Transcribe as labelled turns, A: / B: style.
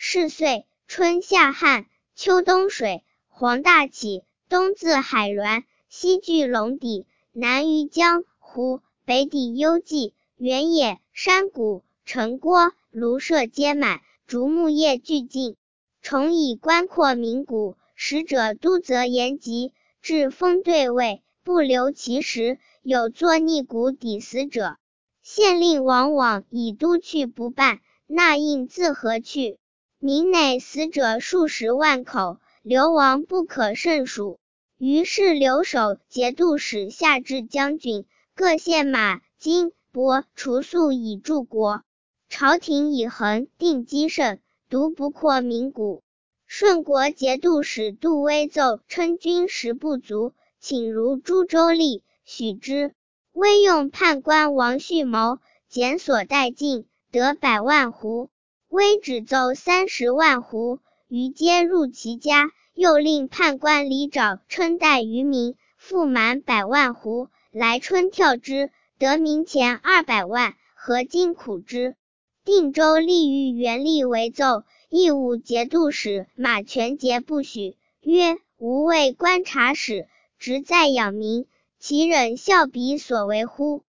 A: 是岁，春夏旱，秋冬水，黄大起，冬自海峦，西据龙底，南于江湖，北抵幽蓟，原野、山谷、城郭、庐舍皆满，竹木叶俱尽。虫以宽阔鸣谷，使者都则言疾，至风对位，不留其时，有作逆谷抵死者。县令往往以都去不办，那应自何去？民内死者数十万口，流亡不可胜数。于是留守节度使下至将军，各献马、金、帛、除粟以助国。朝廷以恒定积盛，独不扩民谷。顺国节度使杜威奏称军食不足，请如诸州吏，许之。威用判官王旭谋，减所殆尽，得100万斛。威只奏30万斛，余皆入其家。又令判官李沼称代于民，复满100万斛，来春跳之，得民钱200万，何今苦之。定州吏狱元历为奏，义务节度使马全节不许，曰：吾为观察使，职在养民，岂忍效彼所为乎？